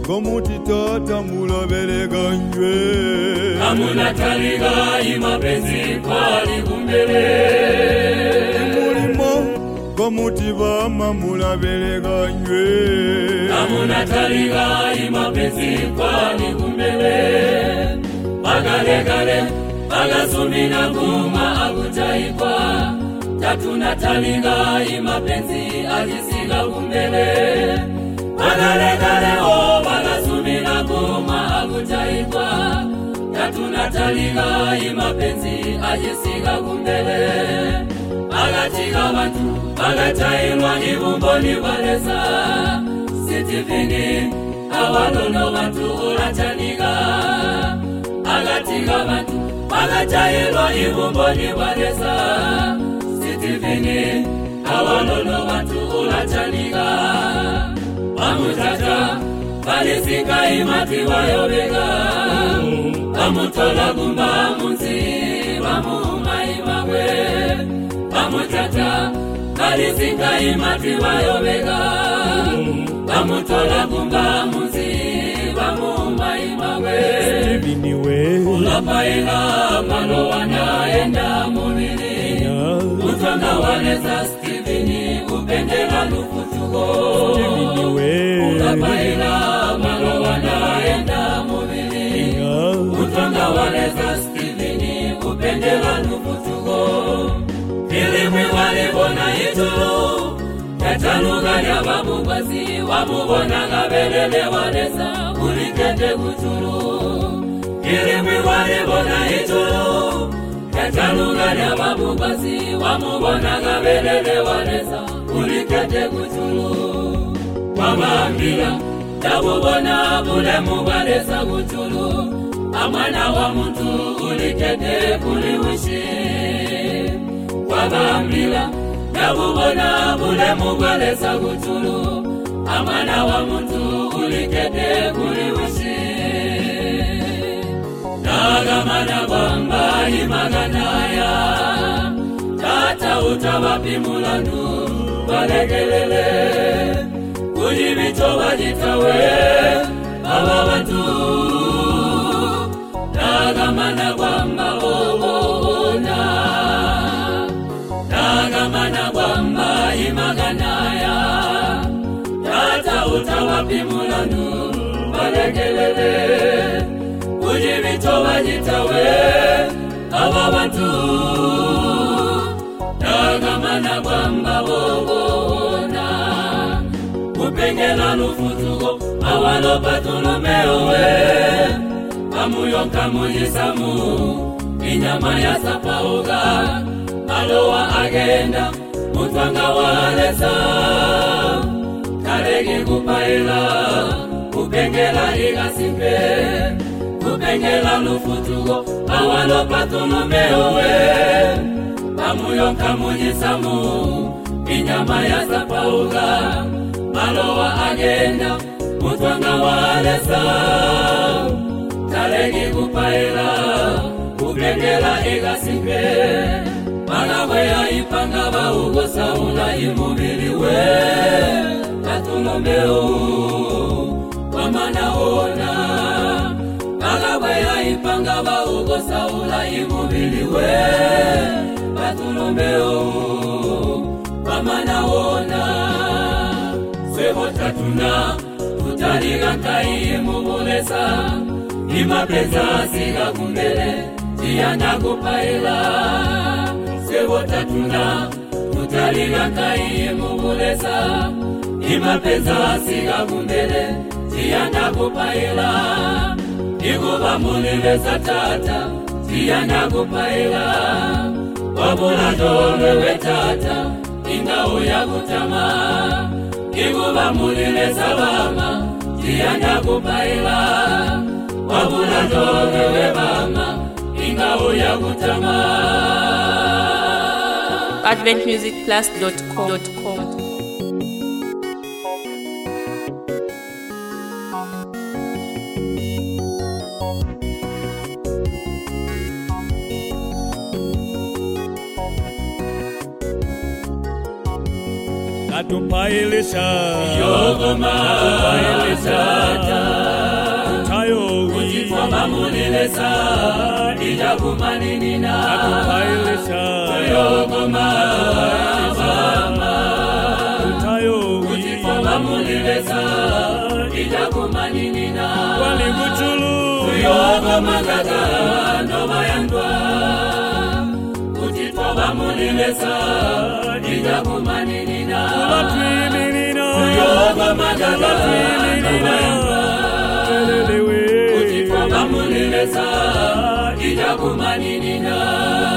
Komuti tata mulabeleganywe Amuna taliga imapenzi kwali kumbele Mulimo komuti bama mulabeleganywe Amuna taliga imapenzi kwali kumbele Bagale bagasumina kuma akutaikwa Tatuna taliga imapenzi ajisiga kumbele Bagale o bagasumina kuma akutaikwa Tatuna taliga imapenzi ajisiga kumbele Bagatiga bantu bagatailwa ibumboni baleza Sitifini awalono bantu ulataniga Agatiga bantu bagatailwa ibumboni baleza Sitifini awalono bantu ulataniga Bamutata balisika imati wayobega Bamutola gumba munzi bamuma imagwe Bamutata balisika imati wayobega Bamutola gumba munzi bamuma imagwe Ulapaila malo wanaenda mumili Utwanga waneza Steveni upendela lufutugo Ulapaila malo wanaenda mumili Utwanga waneza Steveni upendela lufutugo Ilimwi walibona itulu Kataluga ya babubazi wamubona ngabelele waneza ulikende kutulu Ilimwi walibona itulu Kataluga ya babubazi wamubona ngabelele waneza ulikende kutulu Wabambila tabubona bule mubaleza kutulu Amana wa muntu ulikende kuliwishi Wabambila tabubona bule mubaleza kutulu Amana wa muntu ulikende kuliwishi Nagamana kwamba imaganaya Tata utawapi mulandu Balegelele Kujibito wajitawe Awa watu Nagamana kwamba ona Nagamana kwamba imaganaya Tata utawapi mulandu Balegelele Kujibito wajitawe Awa watu Nagamana kwamba ona Kupengela lufutugo Awalo patulumeowe Amuyo kamujisamu Inyama ya sapauga Alowa agenda Mutwanga waleza Karegi kupaila Kupengela igasimbe Kupengela lufutugo Awalo patulumeowe Amuyo kamujisamu Inyama ya sapauga Alowa agenda Mutwanga waleza Taregi kupaila Kupengela igasimbe Malabwe ya ipanga baugo saula imubiriwe Katulomeo Wamana ona Malabwe ya ipanga baugo saula imubiriwe Katulomeo Wamana ona Sebo tatuna Tutaliga kai mubulesa Imapeza siga kumbele Tianda kupaila Sebo tatuna Tutaliga kai mubulesa Imapeza siga kumbele Tianda kupaila Iguba mulileza tata Tianda kupaila Wabula dolewe tata Ingao ya kutama Iguba mulileza bama Tianda kupaila Wabula dolewe bama Ingao ya kutama adventmusicplus.com atupailisha yogoma atupailisha tayo kutitwa bamulilesa ijakumaninina atupailisha yogoma bama tayo kutitwa bamulilesa ijakumaninina wali guchulu yogoma gaga nobayandwa kutitwa bamulilesa ijakumaninina atwiminina yogoma gaga nobayandwa kutitwa bamulilesa ijakumaninina